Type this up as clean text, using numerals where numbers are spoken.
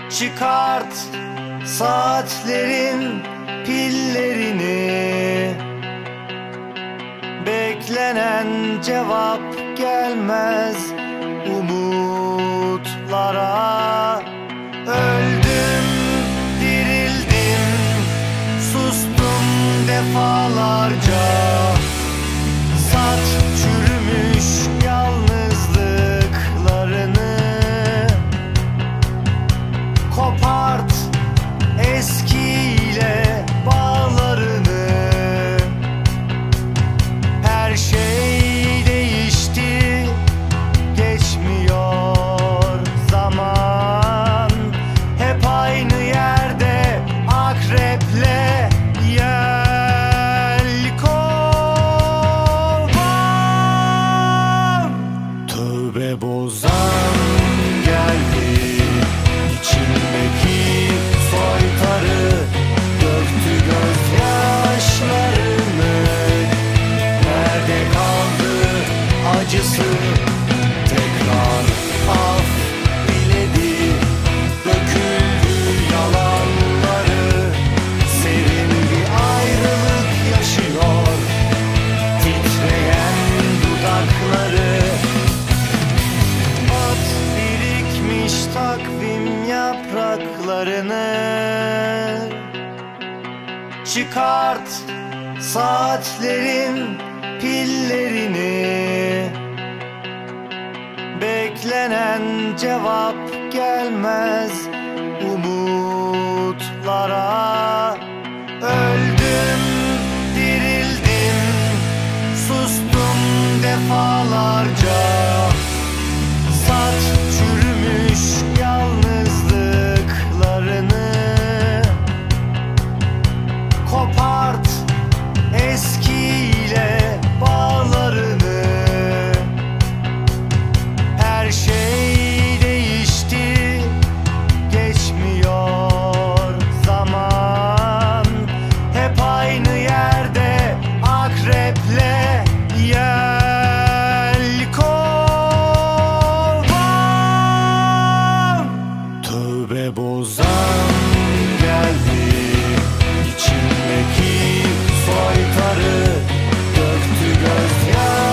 Çıkart saatlerin pillerini, beklenen cevap gelmez umutlara. Öldüm, dirildim, sustum defalarca. Sat çürümüş yalnızlıklarını, kopart eskiyle bağlarını. Her şey değişti, geçmiyor zaman. Hep aynı yerde akreple yelkovan. Tövbe bozan geldi, İçimdeki soytarı döktü gözyaşlarını. Nerede kaldı acısı, tekrar af diledi. Döküldü yalanları, serin bir ayrılık yaşıyor titreyen dudakları. At birikmiş takvim yapraklarını, çıkart saatlerin pillerini, beklenen cevap gelmez umutlara. Öldüm, dirildim, sustum defalarca. Sat çürümüş yalnızlıklarını, kopart eskiyle bağlarını. Her şey değişti, geçmiyor zaman. Hep aynı yerde akreple yelkovan. Tövbe bozan geldi, İçimdeki soytarı döktü gözyaşlarını.